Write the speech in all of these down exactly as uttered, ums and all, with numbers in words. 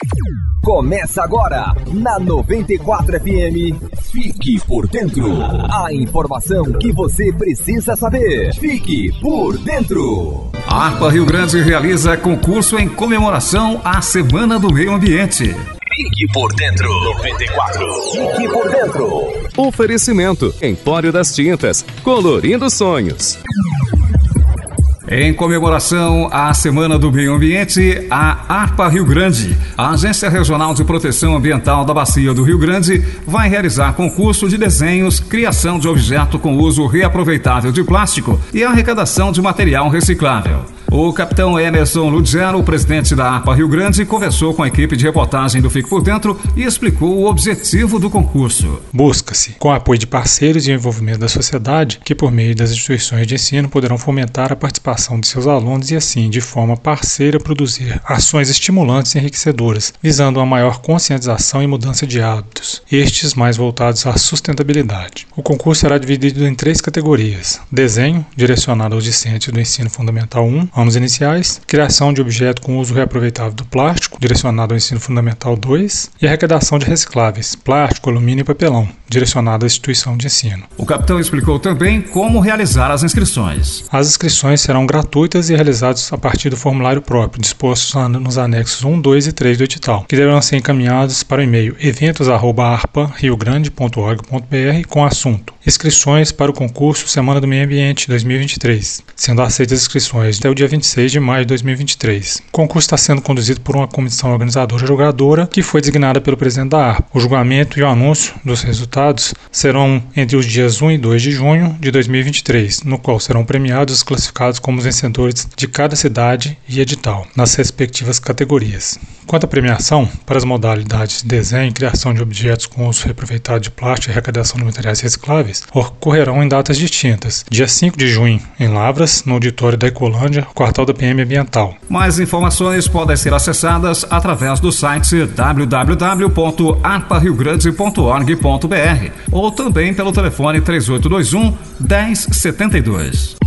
Começa agora, na noventa e quatro F M, Fique por Dentro. A informação que você precisa saber. Fique por Dentro. A ARPA Rio Grande realiza concurso em comemoração à Semana do Meio Ambiente. Fique por Dentro. noventa e quatro. Fique por Dentro. Oferecimento: Empório das Tintas, colorindo sonhos. Em comemoração à Semana do Meio Ambiente, a ARPA Rio Grande, a Agência Regional de Proteção Ambiental da Bacia do Rio Grande, vai realizar concurso de desenhos, criação de objeto com uso reaproveitável de plástico e arrecadação de material reciclável. O capitão Emerson Ludzero, presidente da ARPA Rio Grande, conversou com a equipe de reportagem do Fique por Dentro e explicou o objetivo do concurso. Busca-se, com o apoio de parceiros e envolvimento da sociedade, que por meio das instituições de ensino poderão fomentar a participação de seus alunos e assim, de forma parceira, produzir ações estimulantes e enriquecedoras, visando uma maior conscientização e mudança de hábitos, estes mais voltados à sustentabilidade. O concurso será dividido em três categorias: desenho, direcionado aos discentes do ensino fundamental um, anos iniciais, criação de objeto com uso reaproveitável do plástico, direcionado ao ensino fundamental dois, e arrecadação de recicláveis, plástico, alumínio e papelão, direcionado à instituição de ensino. O capitão explicou também como realizar as inscrições. As inscrições serão gratuitas e realizadas a partir do formulário próprio, disposto nos anexos um, dois e três do edital, que deverão ser encaminhados para o e-mail eventos arroba arpa rio grande ponto org ponto br com assunto: inscrições para o concurso Semana do Meio Ambiente dois mil e vinte e três, sendo aceitas inscrições até o dia vinte e seis de maio de dois mil e vinte e três. O concurso está sendo conduzido por uma comissão organizadora julgadora que foi designada pelo presidente da ARPA. O julgamento e o anúncio dos resultados serão entre os dias um e dois de junho de dois mil e vinte e três, no qual serão premiados os classificados como os vencedores de cada cidade e edital, nas respectivas categorias. Quanto à premiação, para as modalidades de desenho e criação de objetos com uso reaproveitado de plástico e arrecadação de materiais recicláveis, ocorrerão em datas distintas. Dia cinco de junho, em Lavras, no auditório da Ecolândia, quartal da P M Ambiental. Mais informações podem ser acessadas através do site w w w ponto arpa rio grande ponto org ponto br ou também pelo telefone três oito dois um, um zero sete dois.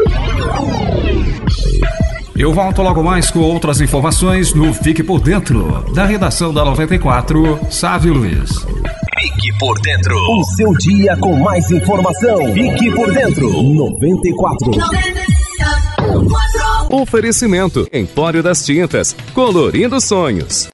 Eu volto logo mais com outras informações no Fique por Dentro, da redação da noventa e quatro, Sávio Luiz. Fique por Dentro. O seu dia com mais informação. Fique por Dentro. noventa e quatro. Oferecimento: Empório das Tintas, colorindo sonhos.